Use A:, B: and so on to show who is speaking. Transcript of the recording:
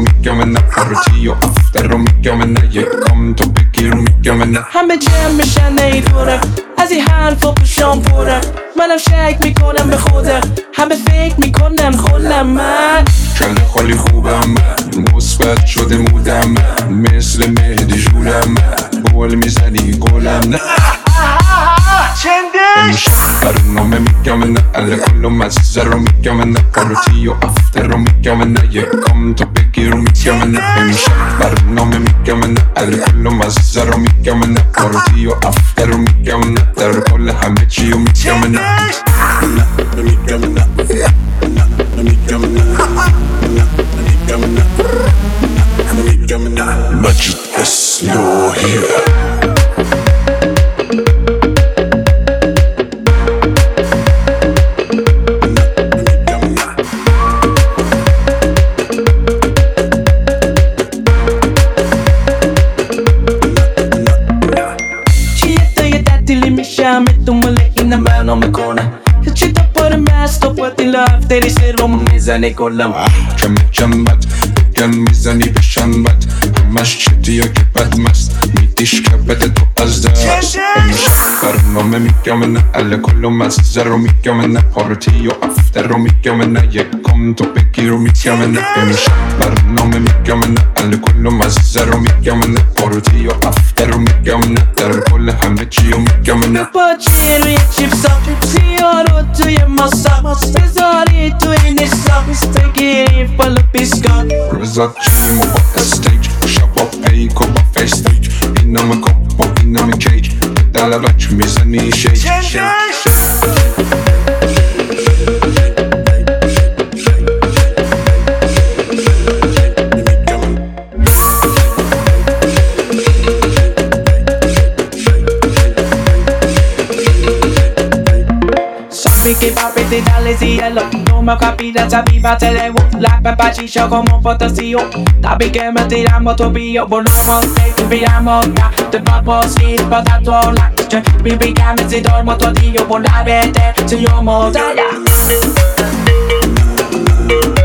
A: mycket om henne. Har du 10 after och mycket om henne. Jag kom till bygger och mycket om henne.
B: همه جمع بشن نیدوره از این حرف و پشام پره منم شک میکنم به خوده همه فکر میکنن خودم من
A: کل خالی خوبم مثبت شده مودم مثل مهدی جولم بول میزنی گلم نه امشب برنامه میگم نه alla کل مزه رو میگم نه پارتی و افتر رو میگم نه یک کام تو بگیر و میگم نه امشب برنامه میگم نه alla کل مزه رو میگم نه پارتی و افتر رو میگم نه در کل همه چی رو میگم نه میگم نه Magic is slow here.
B: منو میکنه چی تا پر مست و پاتی لافتری سرم میزنی کلم
A: کم بد بگن میزنی بشن بد همش چطی و که بد مست میدیش که بده تو از دست امشب برنامه میگم نه alla کل مزه رو میگم نه پارتی و افتر رو میگم نه یک کم تو بگیر و میگم نه امشب برنامه میگم نه alla کل مزه رو میگم نه پارتی و افتر رو میگم نه در کل همه چی رو میگم نه
B: پاچی روی چیپسا سیارو توی ماسا بذاری توی نیستا بگیری بالا بیسکا
A: رزا چیم و با استیج شبا پیک و با فیستیج اینم کپ و اینم کیج دل بچ میزنی شیج
B: Che papete dalle cielo Non m'ho capito, sapiva televo La papaciscia come un fantasio Tapi che mi tiramo tuo pio Volevamo te, ti piramo ya Te papo si, patato la Cioè, mi picame si dormo tuo dio Volave te, se io mo taglia